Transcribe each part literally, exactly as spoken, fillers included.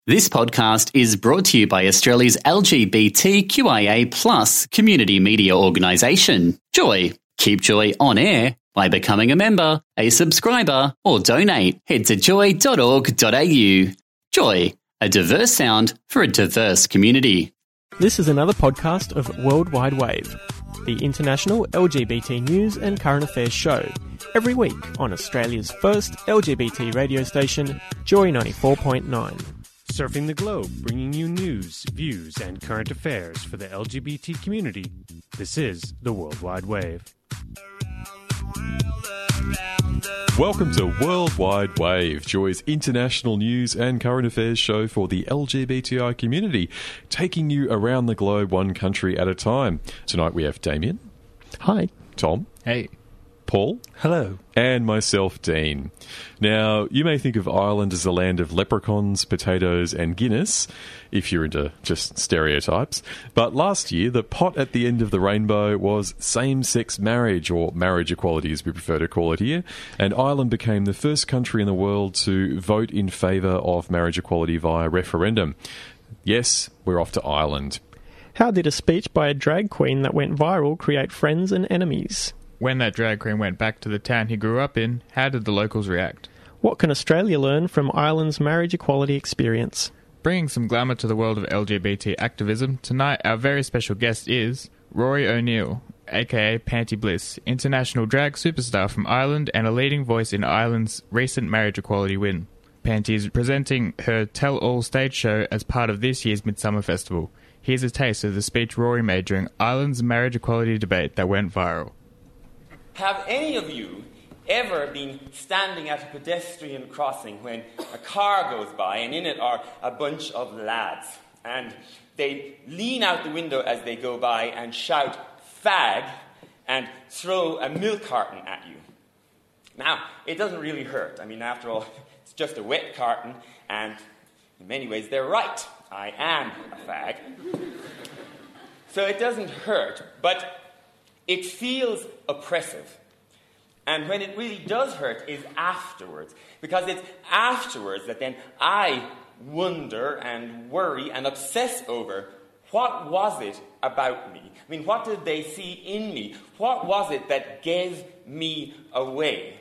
This podcast is brought to you by Australia's L G B T Q I A plus community media organisation, Joy. Keep Joy on air by becoming a member, a subscriber, or donate. Head to joy dot org dot a u. Joy, a diverse sound for a diverse community. This is another podcast of World Wide Wave, the international L G B T news and current affairs show, every week on Australia's first L G B T radio station, Joy ninety-four point nine. Surfing the globe, bringing you news, views, and current affairs for the L G B T community. This is the World Wide Wave. Welcome to World Wide Wave, Joy's international news and current affairs show for the L G B T I community, taking you around the globe one country at a time. Tonight we have Damien. Hi. Tom. Hey. Paul. Hello. And myself, Dean. Now, you may think of Ireland as a land of leprechauns, potatoes and Guinness, if you're into just stereotypes. But last year, the pot at the end of the rainbow was same-sex marriage, or marriage equality as we prefer to call it here, and Ireland became the first country in the world to vote in favour of marriage equality via referendum. Yes, we're off to Ireland. How did a speech by a drag queen that went viral create friends and enemies? When that drag queen went back to the town he grew up in, how did the locals react? What can Australia learn from Ireland's marriage equality experience? Bringing some glamour to the world of L G B T activism, tonight our very special guest is Rory O'Neill, aka Panty Bliss, international drag superstar from Ireland and a leading voice in Ireland's recent marriage equality win. Panty is presenting her Tell All stage show as part of this year's Midsummer Festival. Here's a taste of the speech Rory made during Ireland's marriage equality debate that went viral. Have any of you ever been standing at a pedestrian crossing when a car goes by and in it are a bunch of lads and they lean out the window as they go by and shout fag and throw a milk carton at you? Now, it doesn't really hurt. I mean, after all, it's just a wet carton and in many ways they're right. I am a fag. So it doesn't hurt, but it feels oppressive. And when it really does hurt is afterwards. Because it's afterwards that then I wonder and worry and obsess over what was it about me? I mean, what did they see in me? What was it that gave me away?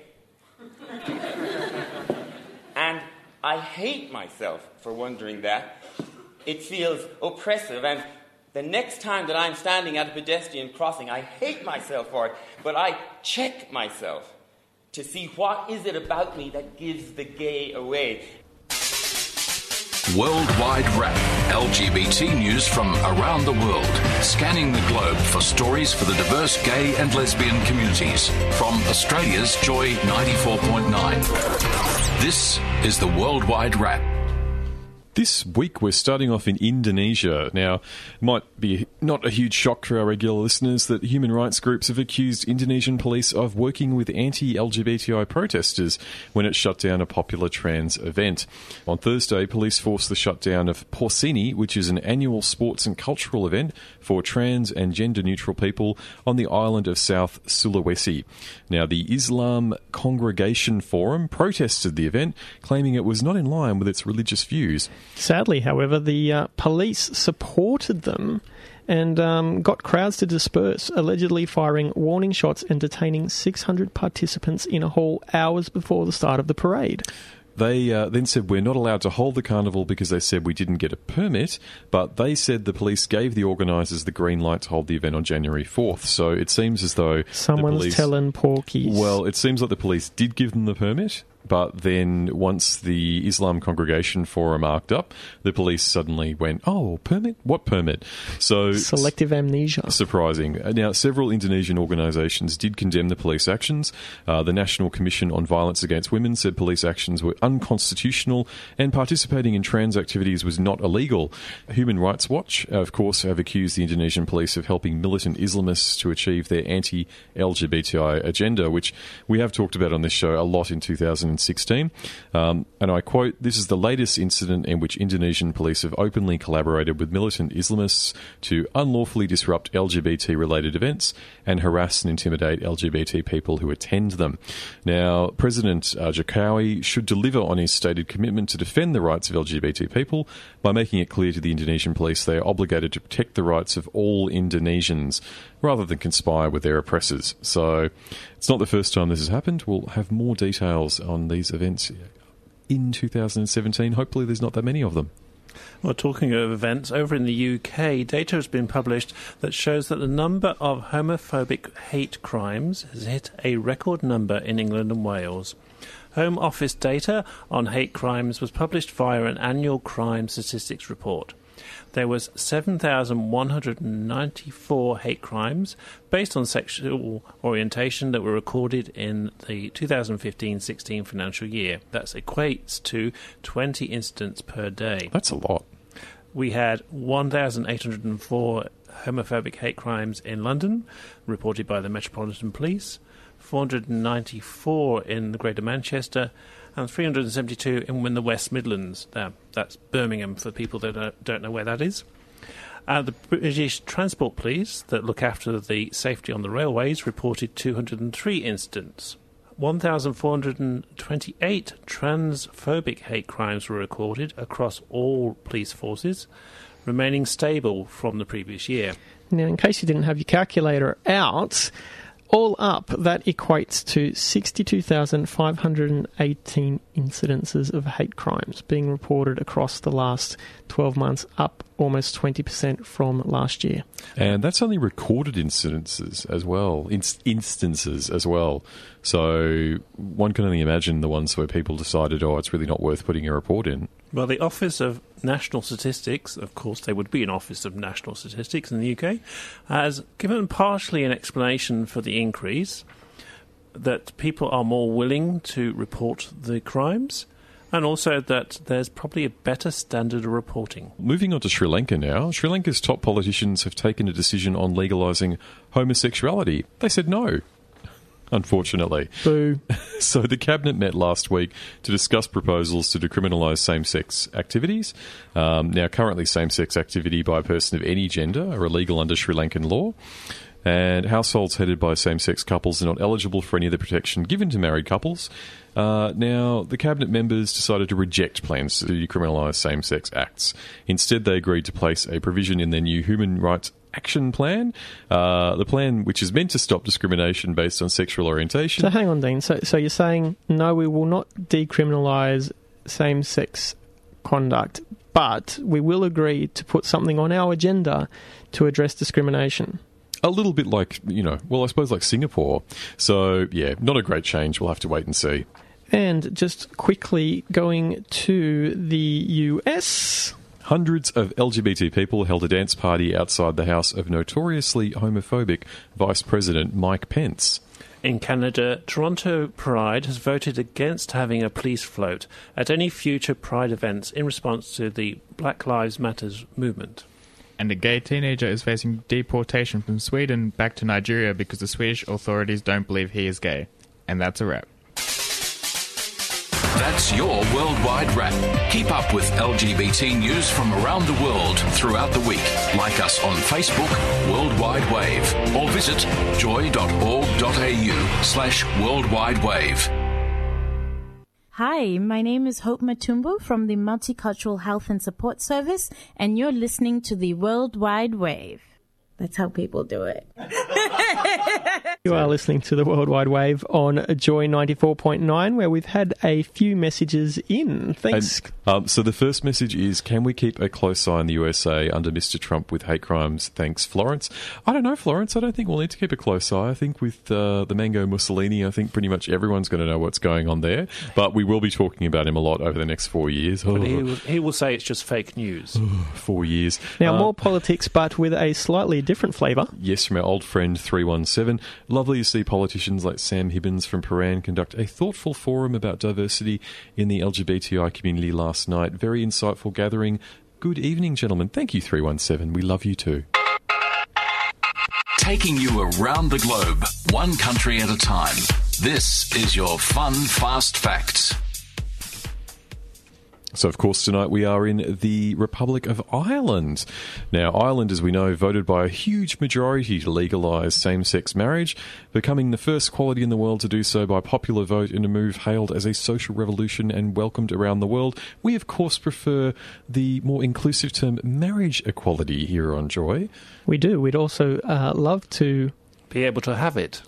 And I hate myself for wondering that. It feels oppressive, and the next time that I'm standing at a pedestrian crossing, I hate myself for it, but I check myself to see what is it about me that gives the gay away. Worldwide Wrap, L G B T news from around the world, scanning the globe for stories for the diverse gay and lesbian communities. From Australia's Joy ninety-four point nine. This is the Worldwide Wrap. This week we're starting off in Indonesia. Now, it might be not a huge shock for our regular listeners that human rights groups have accused Indonesian police of working with anti-L G B T I protesters when it shut down a popular trans event. On Thursday, police forced the shutdown of Porsini, which is an annual sports and cultural event for trans and gender-neutral people on the island of South Sulawesi. Now, the Islam Congregation Forum protested the event, claiming it was not in line with its religious views. Sadly, however, the uh, police supported them and um, got crowds to disperse, allegedly firing warning shots and detaining six hundred participants in a hall hours before the start of the parade. They uh, then said we're not allowed to hold the carnival because they said we didn't get a permit, but they said the police gave the organisers the green light to hold the event on January fourth. So it seems as though someone's the police, telling porkies. Well, it seems like the police did give them the permit, but then once the Islam Congregation Forum arced up, the police suddenly went, oh, permit? What permit? So selective amnesia. Surprising. Now, several Indonesian organisations did condemn the police actions. Uh, the National Commission on Violence Against Women said police actions were unconstitutional and participating in trans activities was not illegal. Human Rights Watch, of course, have accused the Indonesian police of helping militant Islamists to achieve their anti-L G B T I agenda, which we have talked about on this show a lot in two thousand thousand sixteen. Um, and I quote, "This is the latest incident in which Indonesian police have openly collaborated with militant Islamists to unlawfully disrupt L G B T-related events and harass and intimidate L G B T people who attend them." Now, President uh, Jokowi should deliver on his stated commitment to defend the rights of L G B T people by making it clear to the Indonesian police they are obligated to protect the rights of all Indonesians rather than conspire with their oppressors. So it's not the first time this has happened. We'll have more details on these events in two thousand seventeen. Hopefully there's not that many of them. Well, talking of events, over in the U K, data has been published that shows that the number of homophobic hate crimes has hit a record number in England and Wales. Home Office data on hate crimes was published via an annual crime statistics report. There was seven thousand one hundred ninety-four hate crimes based on sexual orientation that were recorded in the two thousand fifteen sixteen financial year. That equates to twenty incidents per day. That's a lot. We had one thousand eight hundred four homophobic hate crimes in London, reported by the Metropolitan Police, four hundred ninety-four in the Greater Manchester, and three hundred seventy-two in the West Midlands. Now, that's Birmingham for people that don't know where that is. Uh, the British Transport Police, that look after the safety on the railways, reported two hundred three incidents. one thousand four hundred twenty-eight transphobic hate crimes were recorded across all police forces, remaining stable from the previous year. Now, in case you didn't have your calculator out, all up, that equates to sixty-two thousand five hundred eighteen incidences of hate crimes being reported across the last twelve months, up almost twenty percent from last year. And that's only recorded incidences as well, inst- instances as well. So one can only imagine the ones where people decided, oh, it's really not worth putting a report in. Well, the Office of National Statistics, of course there would be an Office of National Statistics in the U K, has given partially an explanation for the increase, that people are more willing to report the crimes, and also that there's probably a better standard of reporting. Moving on to Sri Lanka now. Sri Lanka's top politicians have taken a decision on legalising homosexuality. They said no, unfortunately. Boo. So the Cabinet met last week to discuss proposals to decriminalise same-sex activities. Um, now, currently same-sex activity by a person of any gender are illegal under Sri Lankan law. And households headed by same-sex couples are not eligible for any of the protection given to married couples. Uh, now, the Cabinet members decided to reject plans to decriminalise same-sex acts. Instead, they agreed to place a provision in their new Human Rights Action Plan, uh, the plan which is meant to stop discrimination based on sexual orientation. So hang on, Dean. So, so you're saying, no, we will not decriminalise same-sex conduct, but we will agree to put something on our agenda to address discrimination. A little bit like, you know, well, I suppose like Singapore. So, yeah, not a great change. We'll have to wait and see. And just quickly going to the U S. Hundreds of L G B T people held a dance party outside the house of notoriously homophobic Vice President Mike Pence. In Canada, Toronto Pride has voted against having a police float at any future Pride events in response to the Black Lives Matter movement. And a gay teenager is facing deportation from Sweden back to Nigeria because the Swedish authorities don't believe he is gay. And that's a wrap. That's your Worldwide Wrap. Keep up with L G B T news from around the world throughout the week. Like us on Facebook, Worldwide Wave, or visit joy.org.au slash Worldwide Wave. Hi, my name is Hope Matumbo from the Multicultural Health and Support Service, and you're listening to the Worldwide Wave. That's how people do it. You are listening to the Worldwide Wave on Joy ninety-four point nine, where we've had a few messages in. Thanks. And, um, so the first message is, can we keep a close eye on the U S A under Mister Trump with hate crimes? Thanks, Florence. I don't know, Florence. I don't think we'll need to keep a close eye. I think with uh, the Mango Mussolini, I think pretty much everyone's going to know what's going on there. But we will be talking about him a lot over the next four years. But he, will, he will say it's just fake news. Four years. Now, um, more politics, but with a slightly different flavour. Yes, from our old friend three one seven. Lovely to see politicians like Sam Hibbins from Paran conduct a thoughtful forum about diversity in the L G B T I community last night. Very insightful gathering. Good evening, gentlemen. Thank you, three one seven. We love you too. Taking you around the globe, one country at a time. This is your Fun Fast Facts. So, of course, tonight we are in the Republic of Ireland. Now, Ireland, as we know, voted by a huge majority to legalise same-sex marriage, becoming the first quality in the world to do so by popular vote in a move hailed as a social revolution and welcomed around the world. We, of course, prefer the more inclusive term marriage equality here on Joy. We do. We'd also uh, love to be able to have it.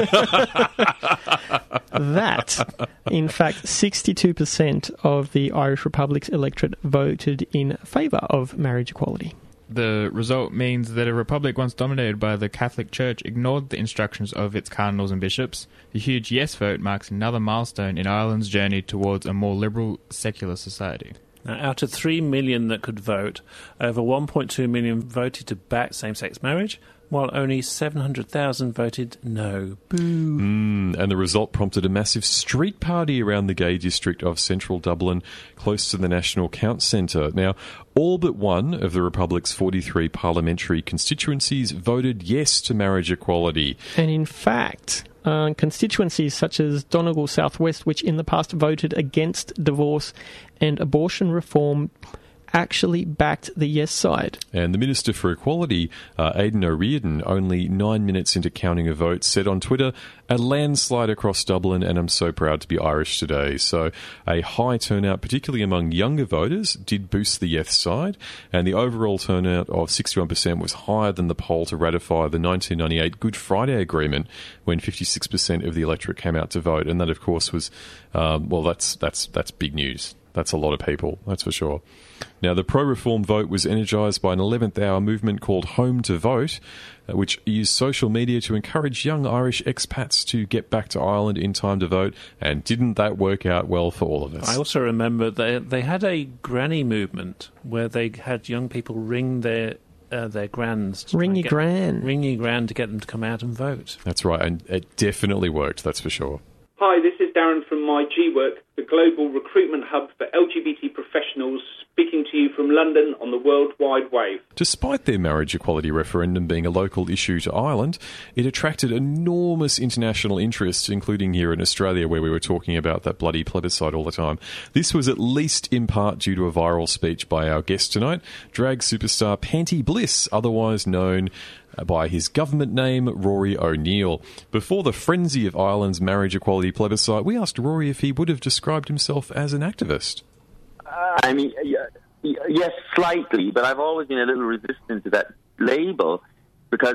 That, in fact, sixty-two percent of the Irish Republic's electorate voted in favour of marriage equality. The result means that a republic once dominated by the Catholic Church ignored the instructions of its cardinals and bishops. The huge yes vote marks another milestone in Ireland's journey towards a more liberal, secular society. Now, out of three million that could vote, over one point two million voted to back same-sex marriage, while only seven hundred thousand voted no. Boo. Mm, and the result prompted a massive street party around the gay district of central Dublin, close to the National Count Centre. Now, all but one of the Republic's forty-three parliamentary constituencies voted yes to marriage equality. And in fact, uh, constituencies such as Donegal Southwest, which in the past voted against divorce and abortion reform, actually backed the yes side. And the Minister for Equality, uh, Aidan O'Riordan, only nine minutes into counting a vote, said on Twitter, "A landslide across Dublin, and I'm so proud to be Irish today." So a high turnout, particularly among younger voters, did boost the yes side, and the overall turnout of sixty-one percent was higher than the poll to ratify the nineteen ninety-eight Good Friday Agreement, when fifty-six percent of the electorate came out to vote. And that, of course, was, um, well, that's that's that's big news. That's a lot of people, that's for sure. Now, the pro-reform vote was energised by an eleventh hour movement called Home to Vote, uh, which used social media to encourage young Irish expats to get back to Ireland in time to vote, and didn't that work out well for all of us? I also remember they they had a granny movement where they had young people ring their uh, their grands. To ring your get, gran. Ring your gran to get them to come out and vote. That's right, and it definitely worked, that's for sure. Hi, this is Darren from My G Work, the global recruitment hub for L G B T professionals, speaking to you from London on the World Wide Wave. Despite their marriage equality referendum being a local issue to Ireland, it attracted enormous international interest, including here in Australia, where we were talking about that bloody plebiscite all the time. This was at least in part due to a viral speech by our guest tonight, drag superstar Panty Bliss, otherwise known by his government name, Rory O'Neill. Before the frenzy of Ireland's marriage equality plebiscite, we asked Rory if he would have described himself as an activist. Uh, I mean, yes, slightly, but I've always been a little resistant to that label because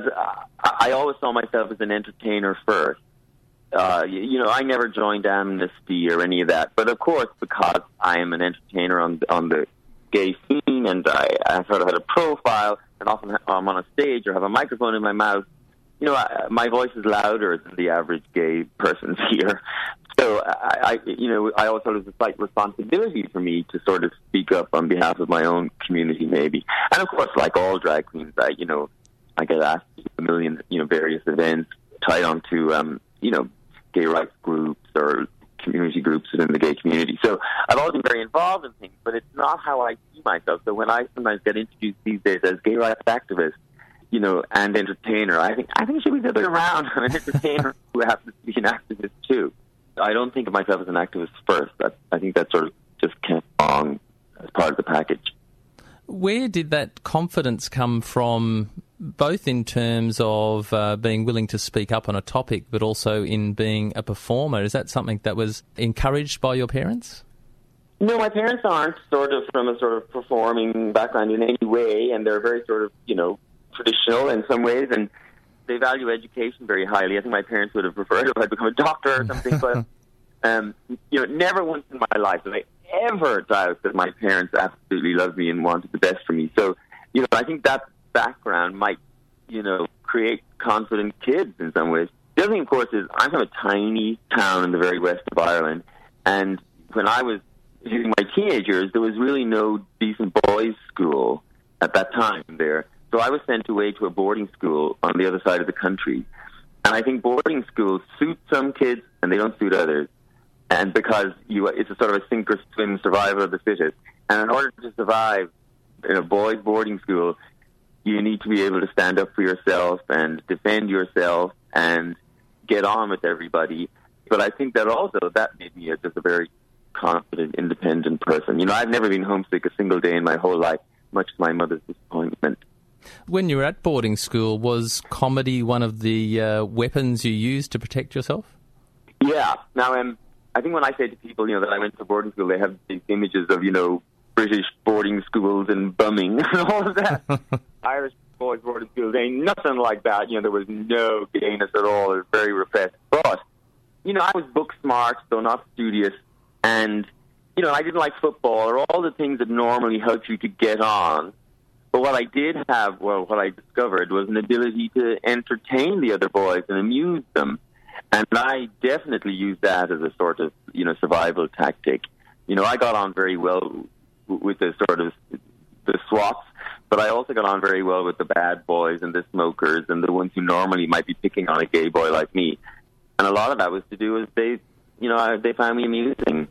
I always saw myself as an entertainer first. Uh, you know, I never joined Amnesty or any of that, but of course, because I am an entertainer on on the gay scene, and I, I sort of had a profile, and often I'm on a stage or have a microphone in my mouth. You know, I, my voice is louder than the average gay person's here. So, I, I, you know, I always thought it was a slight responsibility for me to sort of speak up on behalf of my own community, maybe. And of course, like all drag queens, I, you know, I get asked to a million, you know, various events tied onto, um, you know, gay rights groups or community groups within the gay community. So I've always been very involved in things, but it's not how I see myself. So when I sometimes get introduced these days as gay rights activist, you know, and entertainer, I think I think it should be the other way around. I'm an entertainer who happens to be an activist too. I don't think of myself as an activist first. That, I think that sort of just came along as part of the package. Where did that confidence come from, both in terms of uh, being willing to speak up on a topic, but also in being a performer? Is that something that was encouraged by your parents? No, my parents aren't sort of from a sort of performing background in any way, and they're very sort of, you know, traditional in some ways, and they value education very highly. I think my parents would have preferred if I'd become a doctor or something, but, um, you know, never once in my life did I ever doubt that my parents absolutely loved me and wanted the best for me. So, you know, I think that background might, you know, create confident kids in some ways. The other thing, of course, is I'm from a tiny town in the very west of Ireland, and when I was hitting my teenagers, there was really no decent boys' school at that time there. So I was sent away to a boarding school on the other side of the country. And I think boarding schools suit some kids and they don't suit others. And because you, it's a sort of a sink or swim survival of the fittest. And in order to survive in a boys' boarding school, you need to be able to stand up for yourself and defend yourself and get on with everybody. But I think that also that made me a, just a very confident, independent person. You know, I've never been homesick a single day in my whole life, much to my mother's disappointment. When you were at boarding school, was comedy one of the uh, weapons you used to protect yourself? Yeah. Now, um, I think when I say to people, you know, that I went to boarding school, they have these images of, you know, British boarding schools and bumming and all of that. Irish boys' boarding schools ain't nothing like that. You know, there was no gayness at all. It was very repressed. But, you know, I was book smart, so not studious. And, you know, I didn't like football or all the things that normally help you to get on. But what I did have, well, what I discovered was an ability to entertain the other boys and amuse them. And I definitely used that as a sort of, you know, survival tactic. You know, I got on very well with the sort of the swats, but I also got on very well with the bad boys and the smokers and the ones who normally might be picking on a gay boy like me. And a lot of that was to do with they, you know, they found me amusing.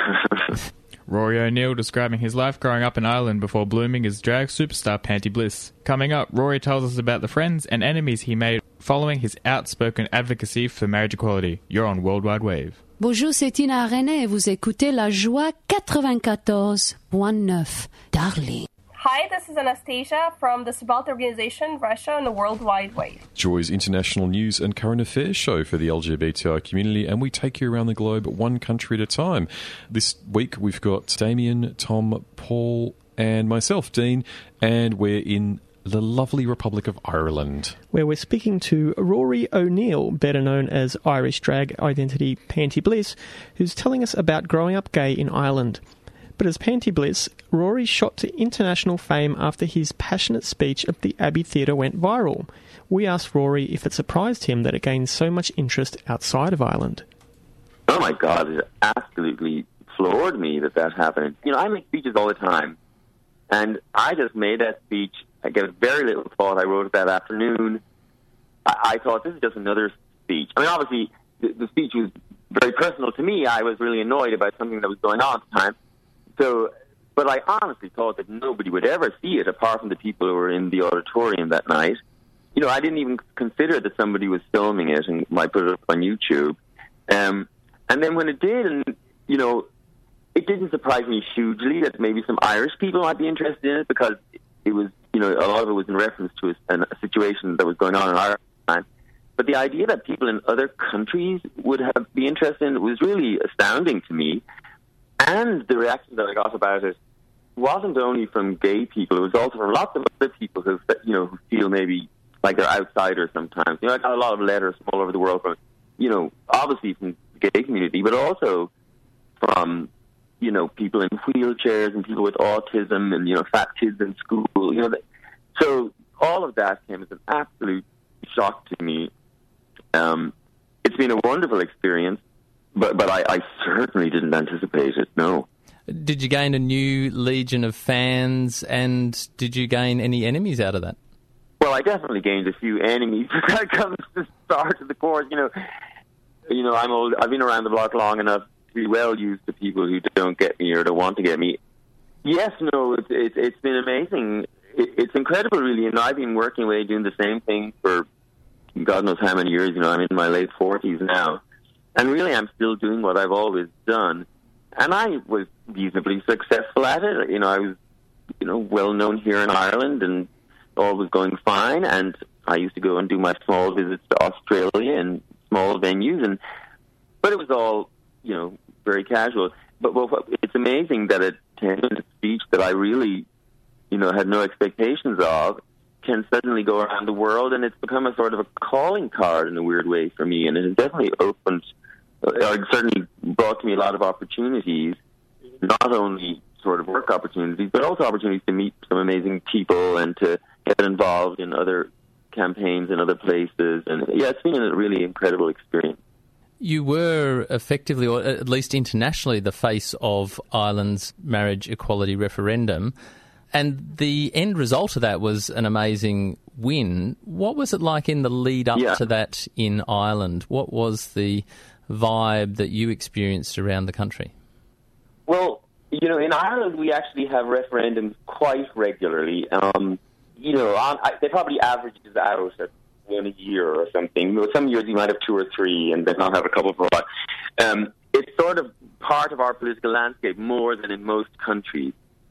Rory O'Neill describing his life growing up in Ireland before blooming as drag superstar Panty Bliss. Coming up, Rory tells us about the friends and enemies he made following his outspoken advocacy for marriage equality. You're on Worldwide Wave. Bonjour, c'est Tina René et vous écoutez La Joie quatre-vingt-quatorze point neuf, Darling. Hi, this is Anastasia from the Subaltern Organization, Russia, and the World Wide Wave. Joy's international news and current affairs show for the L G B T I community, and we take you around the globe one country at a time. This week we've got Damien, Tom, Paul, and myself, Dean, and we're in the lovely Republic of Ireland, where we're speaking to Rory O'Neill, better known as Irish drag identity Panty Bliss, who's telling us about growing up gay in Ireland. But as Panty Bliss, Rory shot to international fame after his passionate speech at the Abbey Theatre went viral. We asked Rory if it surprised him that it gained so much interest outside of Ireland. Oh my God, it absolutely floored me that that happened. You know, I make speeches all the time, and I just made that speech. I gave it very little thought. I wrote it that afternoon. I, I thought, this is just another speech. I mean, obviously, the, the speech was very personal to me. I was really annoyed about something that was going on at the time. So, but I honestly thought that nobody would ever see it apart from the people who were in the auditorium that night. You know, I didn't even consider that somebody was filming it and might put it up on YouTube. Um, and then when it did, and, you know, it didn't surprise me hugely that maybe some Irish people might be interested in it because it was, you know, a lot of it was in reference to a, a situation that was going on in Ireland. But the idea that people in other countries would have be interested in it was really astounding to me. And the reaction that I got about it wasn't only from gay people, it was also from lots of other people who, you know, who feel maybe like they're outsiders sometimes. You know, I got a lot of letters from all over the world from, you know, obviously from the gay community, but also from, you know, people in wheelchairs and people with autism and, you know, fat kids in school, you know. So all of that came as an absolute shock to me. Um, it's been a wonderful experience. But but I, I certainly didn't anticipate it, no. Did you gain a new legion of fans, and did you gain any enemies out of that? Well, I definitely gained a few enemies. That comes to the start of the course. You know, you know, I'm old. I've been around the block long enough to be well used to people who don't get me or don't want to get me. Yes, no, it's it's, it's been amazing. It, it's incredible, really. You know, I've been working away doing the same thing for God knows how many years. You know, I'm in my late forties now. And really, I'm still doing what I've always done. And I was reasonably successful at it. You know, I was, you know, well-known here in Ireland, and all was going fine. And I used to go and do my small visits to Australia and small venues. And but it was all, you know, very casual. But well, it's amazing that a ten-minute speech that I really, you know, had no expectations of can suddenly go around the world. And it's become a sort of a calling card in a weird way for me. And it has definitely opened... It certainly brought to me a lot of opportunities, not only sort of work opportunities, but also opportunities to meet some amazing people and to get involved in other campaigns in other places. And yeah, it's been a really incredible experience. You were effectively, or at least internationally, the face of Ireland's marriage equality referendum. And the end result of that was an amazing win. What was it like in the lead up yeah. to that in Ireland? What was the vibe that you experienced around the country? Well, you know, in Ireland we actually have referendums quite regularly. Um, you know, on, I, they probably average out at one a year or something. Some years you might have two or three and then not have a couple for a while. Um, it's sort of part of our political landscape more than in most countries.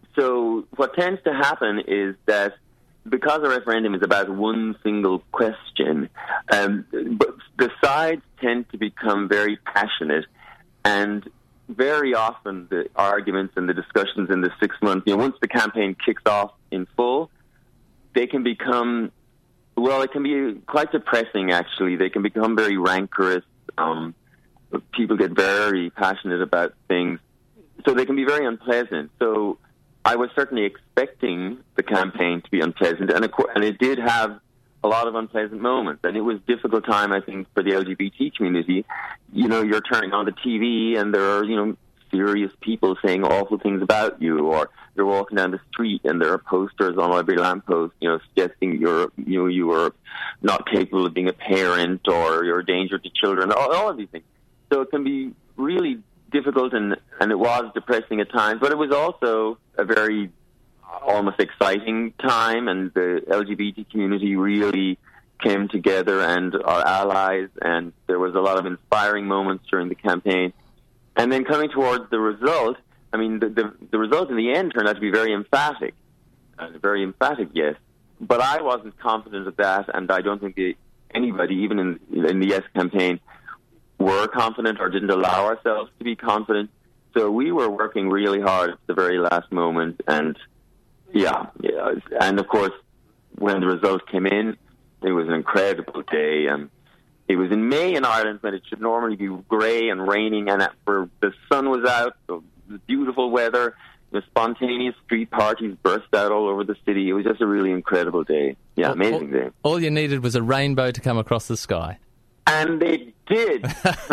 So what tends to happen is that because a referendum is about one single question, um, but the sides tend to become very passionate, and very often the arguments and the discussions in the six months, you know, once the campaign kicks off in full, they can become, well, it can be quite depressing, actually. They can become very rancorous. Um, people get very passionate about things. So they can be very unpleasant. So I was certainly expecting the campaign to be unpleasant, and, of course, and it did have a lot of unpleasant moments. And it was a difficult time, I think, for the L G B T community. You know, you're turning on the T V, and there are, you know, serious people saying awful things about you, or you're walking down the street, and there are posters on every lamppost, you know, suggesting you're, you know, you are not capable of being a parent, or you're a danger to children, all, all of these things. So it can be really difficult, and, and it was depressing at times, but it was also a very almost exciting time, and the L G B T community really came together and are allies, and there was a lot of inspiring moments during the campaign. And then coming towards the result, I mean, the, the, the result in the end turned out to be very emphatic, uh, very emphatic, yes. But I wasn't confident of that, and I don't think the, anybody, even in, in the Yes campaign, were confident or didn't allow ourselves to be confident. So we were working really hard at the very last moment, and yeah, yeah. And of course, when the result came in, it was an incredible day. And it was in May in Ireland when it should normally be grey and raining, and for the sun was out, so it was beautiful weather. The spontaneous street parties burst out all over the city. It was just a really incredible day. Yeah, amazing all, day. All you needed was a rainbow to come across the sky. And they did.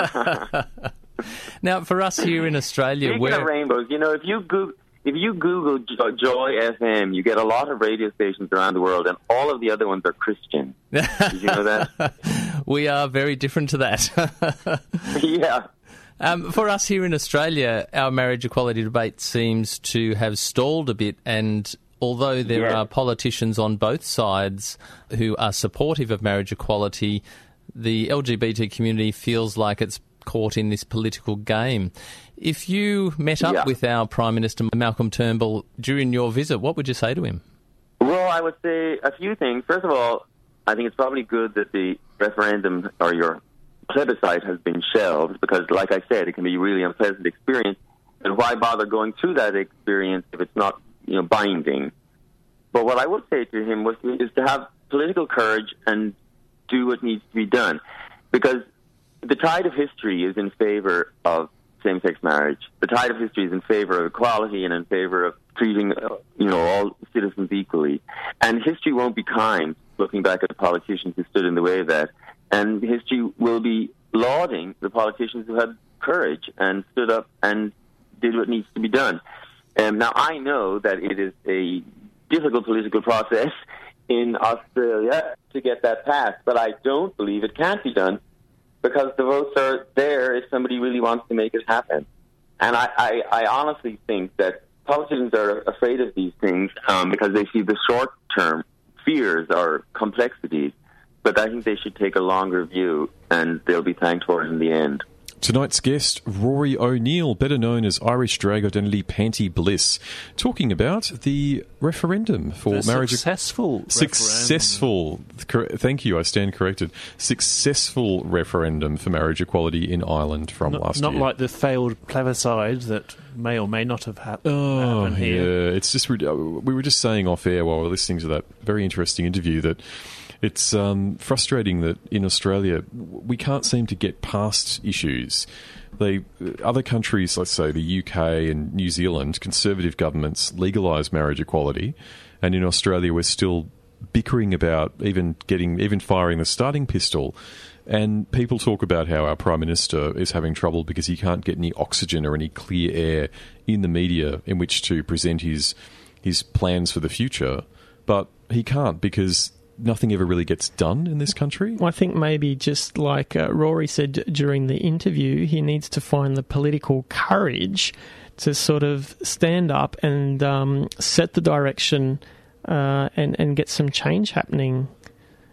Now, for us here in Australia, Speaking we're... of rainbows, you know, if you Google, if you Google Joy F M, you get a lot of radio stations around the world, and all of the other ones are Christian. Did you know that? We are very different to that. Yeah. Um, for us here in Australia, our marriage equality debate seems to have stalled a bit, and although there yeah. are politicians on both sides who are supportive of marriage equality, the L G B T community feels like it's caught in this political game. If you met up yeah. with our Prime Minister, Malcolm Turnbull, during your visit, what would you say to him? Well, I would say a few things. First of all, I think it's probably good that the referendum or your plebiscite has been shelved, because, like I said, it can be a really unpleasant experience. And why bother going through that experience if it's not, you know, binding? But what I would say to him was is to have political courage and do what needs to be done, because the tide of history is in favor of same-sex marriage. The tide of history is in favor of equality and in favor of treating, uh, you know, all citizens equally. And history won't be kind, looking back at the politicians who stood in the way of that. And history will be lauding the politicians who had courage and stood up and did what needs to be done. And now, I know that it is a difficult political process in Australia to get that passed, but I don't believe it can't be done, because the votes are there if somebody really wants to make it happen. And I, I, I honestly think that politicians are afraid of these things um, because they see the short-term fears or complexities, but I think they should take a longer view, and they'll be thanked for it in the end. Tonight's guest, Rory O'Neill, better known as Irish drag identity Panty Bliss, talking about the referendum for the marriage. Successful Successful. Referendum. Thank you, I stand corrected. Successful referendum for marriage equality in Ireland from not, last not year. Not like the failed plebiscite that may or may not have hap- oh, happened here. Yeah, it's just, we were just saying off air while we were listening to that very interesting interview that it's um, frustrating that in Australia we can't seem to get past issues. They, other countries, let's say the U K and New Zealand, conservative governments legalise marriage equality, and in Australia we're still bickering about even getting, even firing the starting pistol. And people talk about how our Prime Minister is having trouble because he can't get any oxygen or any clear air in the media in which to present his his plans for the future, but he can't because nothing ever really gets done in this country. I think maybe just like uh, Rory said d- during the interview, he needs to find the political courage to sort of stand up and um, set the direction uh, and, and get some change happening.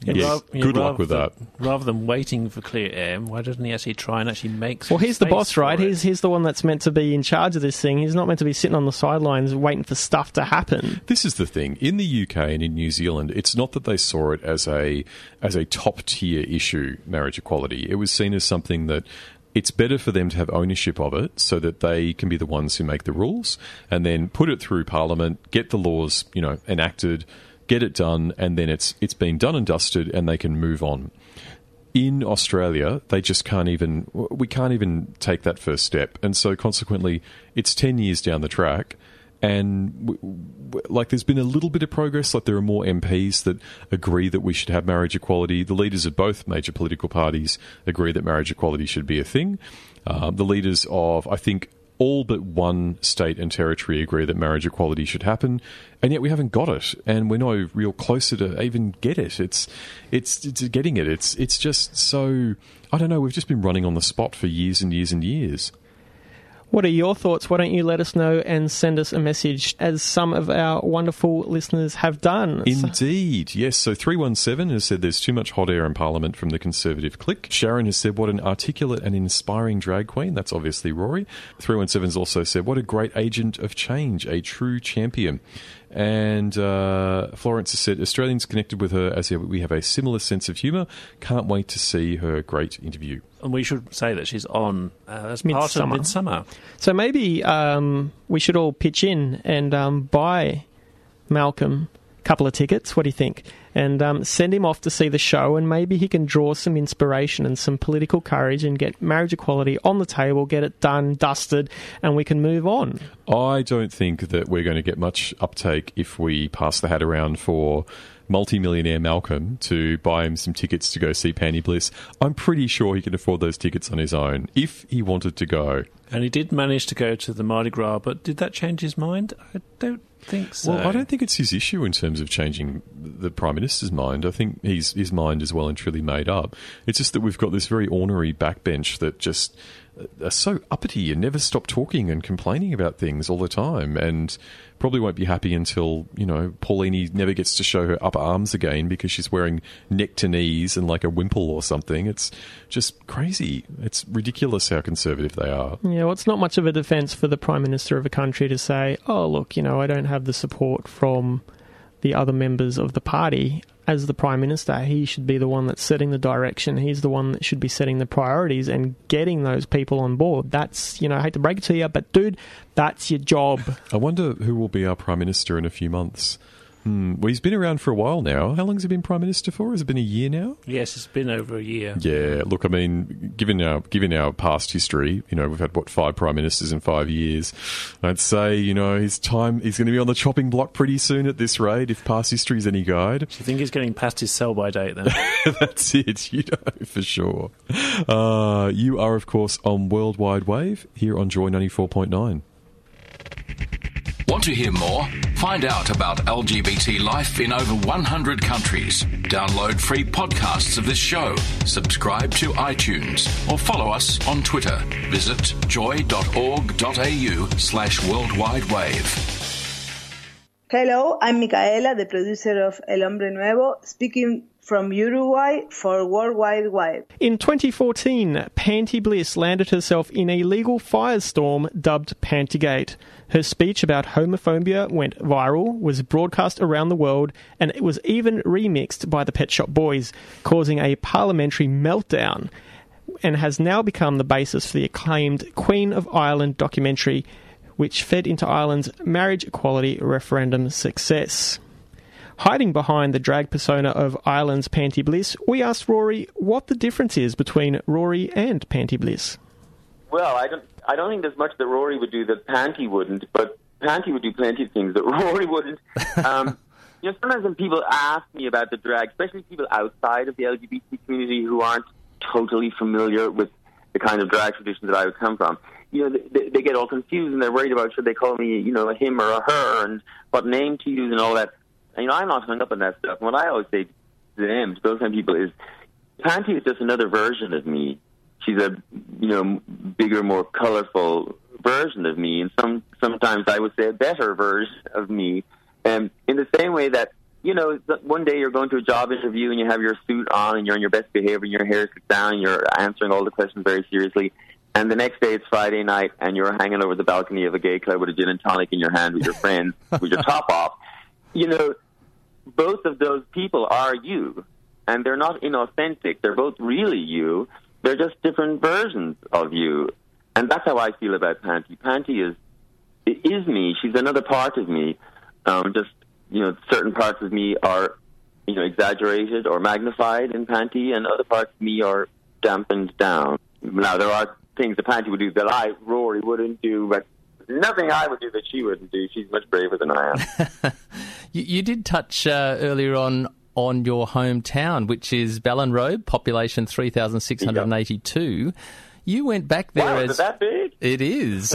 Yeah, Ra- yeah, good luck rather with than- that. Rather than waiting for clear air, why doesn't he actually try and actually make some Well, he's the space boss, right? for it? He's he's the one that's meant to be in charge of this thing. He's not meant to be sitting on the sidelines waiting for stuff to happen. This is the thing. In the U K and in New Zealand, it's not that they saw it as a as a top tier issue, marriage equality. It was seen as something that it's better for them to have ownership of it so that they can be the ones who make the rules and then put it through Parliament, get the laws, you know, enacted, get it done, and then it's it's been done and dusted and they can move on. In Australia, they just can't even, we can't even take that first step. And so consequently, it's ten years down the track. And w- w- like there's been a little bit of progress, like there are more M Ps that agree that we should have marriage equality. The leaders of both major political parties agree that marriage equality should be a thing. Uh, the leaders of, I think, all but one state and territory agree that marriage equality should happen, and yet we haven't got it, and we're no real closer to even get it. It's, it's, it's getting it. It's, it's just so, I don't know, we've just been running on the spot for years and years and years. What are your thoughts? Why don't you let us know and send us a message, as some of our wonderful listeners have done. Indeed, yes. So three one seven has said there's too much hot air in Parliament from the Conservative clique. Sharon has said, what an articulate and inspiring drag queen. That's obviously Rory. three one seven has also said, what a great agent of change, a true champion. And uh, Florence has said, Australians connected with her as we have a similar sense of humour. Can't wait to see her great interview. And we should say that she's on uh, as part Midsummer. of Midsummer. So maybe um, we should all pitch in and um, buy Malcolm a couple of tickets. What do you think? And um, send him off to see the show, and maybe he can draw some inspiration and some political courage and get marriage equality on the table, get it done, dusted, and we can move on. I don't think that we're going to get much uptake if we pass the hat around for multi-millionaire Malcolm to buy him some tickets to go see Panty Bliss. I'm pretty sure he can afford those tickets on his own if he wanted to go. And he did manage to go to the Mardi Gras, but did that change his mind? I don't think so. Well, I don't think it's his issue in terms of changing the Prime Minister's mind. I think he's, his mind is well and truly made up. It's just that we've got this very ornery backbench that just are so uppity and never stop talking and complaining about things all the time, and probably won't be happy until, you know, Paulini never gets to show her upper arms again because she's wearing neck to knees and like a wimple or something. It's just crazy. It's ridiculous how conservative they are. Yeah, well, it's not much of a defence for the Prime Minister of a country to say, oh, look, you know, I don't have the support from the other members of the party. As the Prime Minister, he should be the one that's setting the direction. He's the one that should be setting the priorities and getting those people on board. That's, you know, I hate to break it to you, but dude, that's your job. I wonder who will be our Prime Minister in a few months. Hmm. Well, he's been around for a while now. How long has he been Prime Minister for? Has it been a year now? Yes, it's been over a year. Yeah, look, I mean, given our given our past history, you know, we've had, what, five Prime Ministers in five years. I'd say, you know, his time, he's going to be on the chopping block pretty soon at this rate, if past history is any guide. Do you think he's getting past his sell-by date then? That's it, you know, for sure. Uh, you are, of course, on Worldwide Wave, here on Joy ninety-four point nine. Want to hear more? Find out about L G B T life in over one hundred countries. Download free podcasts of this show. Subscribe to iTunes or follow us on Twitter. Visit joy.org.au slash worldwide wave. Hello, I'm Micaela, the producer of El Hombre Nuevo, speaking from Uruguay for World Wide Web. In twenty fourteen, Panty Bliss landed herself in a legal firestorm dubbed Pantygate. Her speech about homophobia went viral, was broadcast around the world, and it was even remixed by the Pet Shop Boys, causing a parliamentary meltdown, and has now become the basis for the acclaimed Queen of Ireland documentary, which fed into Ireland's marriage equality referendum success. Hiding behind the drag persona of Ireland's Panty Bliss, we asked Rory what the difference is between Rory and Panty Bliss. Well, I don't. I don't think there's much that Rory would do that Panty wouldn't, but Panty would do plenty of things that Rory wouldn't. Um, you know, sometimes when people ask me about the drag, especially people outside of the L G B T community who aren't totally familiar with the kind of drag tradition that I would come from, you know, they, they get all confused and they're worried about should they call me, you know, a him or a her and what name to use and all that. And, you know, I'm not hung up on that stuff. And what I always say to them, to those kind of people, is Panty is just another version of me. She's a, you know, bigger, more colorful version of me, and some sometimes I would say a better version of me. And in the same way that you know, one day you're going to a job interview and you have your suit on and you're in your best behavior and your hair is down and you're answering all the questions very seriously. And the next day it's Friday night and you're hanging over the balcony of a gay club with a gin and tonic in your hand with your friends with your top off. You know, both of those people are you. And they're not inauthentic. They're both really you. They're just different versions of you. And that's how I feel about Panty. Panty is is me. She's another part of me. Um, just, you know, certain parts of me are, you know, exaggerated or magnified in Panty, and other parts of me are dampened down. Now, there are things that Panty would do that I, Rory, wouldn't do, but nothing I would do that she wouldn't do. She's much braver than I am. you, you did touch uh, earlier on on your hometown, which is Ballinrobe, population three thousand six hundred eighty-two. Yep. You went back there wow, as... is it that big? It is.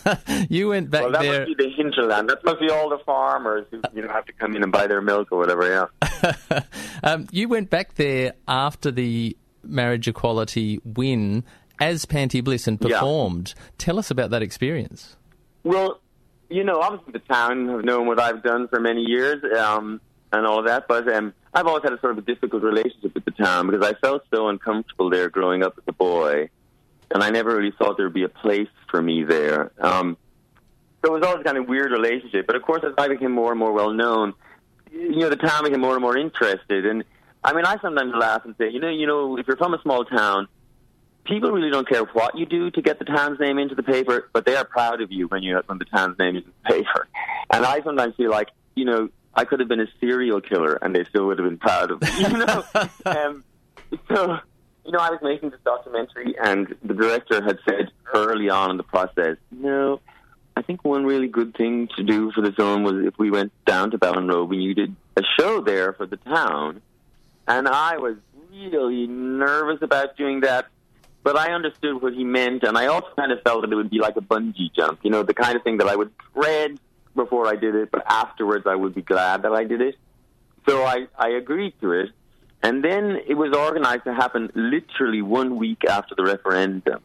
You went back well, that there... must be the hinterland. That must be all the farmers who, you know, have to come in and buy their milk or whatever, yeah. um, you went back there after the marriage equality win as Panty Bliss and performed. Yeah. Tell us about that experience. Well, you know, obviously the town have known what I've done for many years um, and all of that, but um, I've always had a sort of a difficult relationship with the town because I felt so uncomfortable there growing up as a boy. And I never really thought there would be a place for me there. Um, so it was always a kind of weird relationship. But, of course, as I became more and more well-known, you know, the town became more and more interested. And, I mean, I sometimes laugh and say, you know, you know, if you're from a small town, people really don't care what you do to get the town's name into the paper, but they are proud of you when you when the town's name is in the paper. And I sometimes feel like, you know, I could have been a serial killer and they still would have been proud of me, you know? um, so... You know, I was making this documentary, and the director had said early on in the process, no, I think one really good thing to do for the film was if we went down to Ballinrobe and you did a show there for the town. And I was really nervous about doing that, but I understood what he meant, and I also kind of felt that it would be like a bungee jump, you know, the kind of thing that I would dread before I did it, but afterwards I would be glad that I did it. So I, I agreed to it. And then it was organized to happen literally one week after the referendum.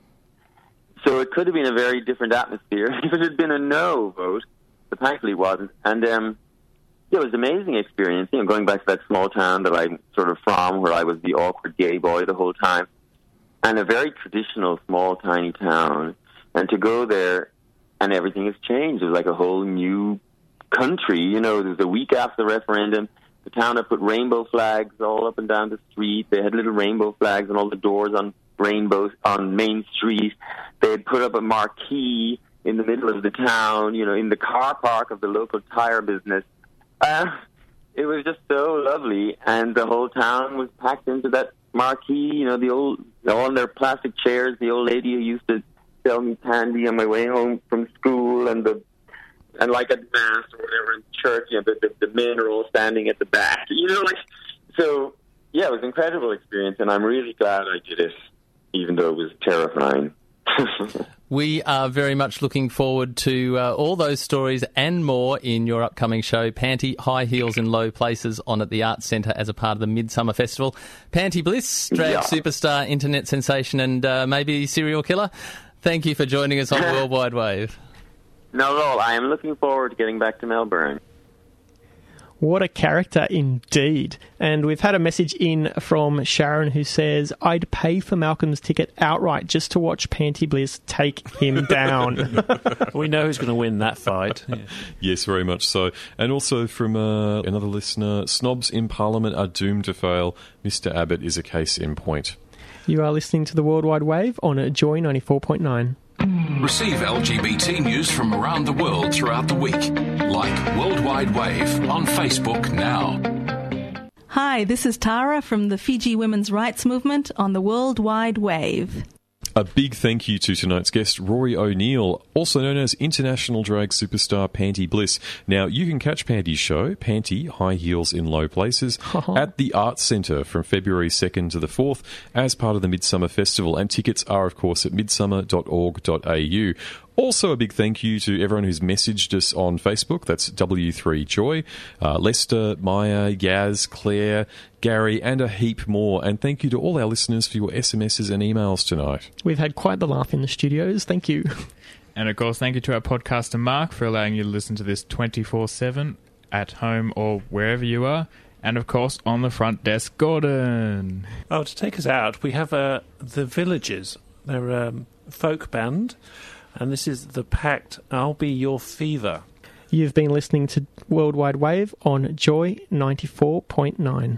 So it could have been a very different atmosphere if it had been a no vote, but thankfully it wasn't. And um, yeah, it was an amazing experience, you know, going back to that small town that I'm sort of from, where I was the awkward gay boy the whole time, and a very traditional, small, tiny town. And to go there, and everything has changed. It was like a whole new country. You know, it was a week after the referendum. The town had put rainbow flags all up and down the street. They had little rainbow flags on all the doors on rainbows on Main Street. They had put up a marquee in the middle of the town, you know, in the car park of the local tire business. Uh, it was just so lovely, and the whole town was packed into that marquee. You know, the old, all in their plastic chairs, the old lady who used to sell me candy on my way home from school, and the And like at mass or whatever in church, you know, the, the, the men are all standing at the back. You know, like, so, yeah, it was an incredible experience, and I'm really glad I did it, even though it was terrifying. We are very much looking forward to uh, all those stories and more in your upcoming show, Panty, High Heels in Low Places, on at the Arts Centre as a part of the Midsummer Festival. Panty Bliss, drag yeah. superstar, internet sensation, and uh, maybe serial killer, thank you for joining us on Worldwide Wave. Not at all. I am looking forward to getting back to Melbourne. What a character indeed. And we've had a message in from Sharon who says, I'd pay for Malcolm's ticket outright just to watch Panty Bliss take him down. We know who's going to win that fight. Yeah. Yes, very much so. And also from uh, another listener, snobs in Parliament are doomed to fail. Mister Abbott is a case in point. You are listening to the Worldwide Wave on Joy ninety-four point nine. Receive L G B T news from around the world throughout the week. Like Worldwide Wave on Facebook now. Hi, this is Tara from the Fiji Women's Rights Movement on the Worldwide Wave. A big thank you to tonight's guest, Rory O'Neill, also known as international drag superstar Panty Bliss. Now, you can catch Panty's show, Panty, High Heels in Low Places, at the Arts Centre from February second to the fourth as part of the Midsummer Festival. And tickets are, of course, at midsummer dot org dot a u. Also, a big thank you to everyone who's messaged us on Facebook. That's W three Joy, uh, Lester, Maya, Yaz, Claire, Gary, and a heap more. And thank you to all our listeners for your S M Ses and emails tonight. We've had quite the laugh in the studios. Thank you. And, of course, thank you to our podcaster, Mark, for allowing you to listen to this twenty-four seven. at home or wherever you are. And, of course, on the front desk, Gordon. Oh, to take us out, we have uh, The Villagers. They're a um, folk band, and this is The Pact, I'll Be Your Fever. You've been listening to Worldwide Wave on Joy ninety-four point nine.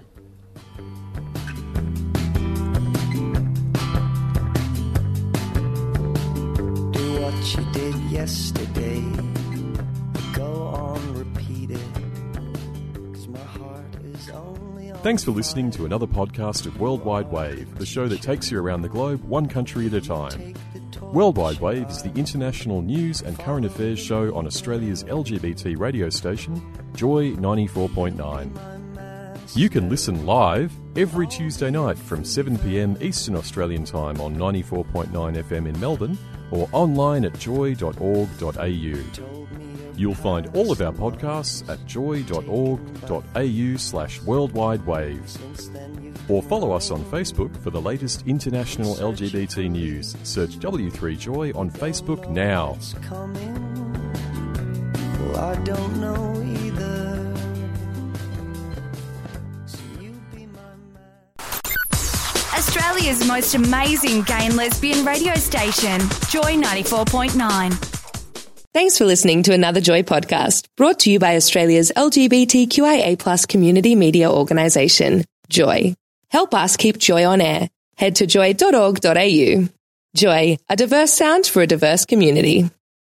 Do what you did yesterday. Go on, repeat it. 'Cause my heart is only on. Thanks for listening to another podcast of Worldwide Wave, the show that takes you around the globe one country at a time. Worldwide Wave is the international news and current affairs show on Australia's L G B T radio station, Joy ninety-four point nine. You can listen live every Tuesday night from seven p m Eastern Australian Time on ninety-four point nine F M in Melbourne or online at joy dot org dot a u. You'll find all of our podcasts at joy dot org dot a u slash worldwide wave. Or follow us on Facebook for the latest international L G B T news. Search W three Joy on Facebook now. Well, I don't know either. Australia's most amazing gay and lesbian radio station, Joy ninety-four point nine. Thanks for listening to another Joy podcast, brought to you by Australia's L G B T Q I A plus community media organisation, Joy. Help us keep Joy on air. Head to joy dot org dot a u. Joy, a diverse sound for a diverse community.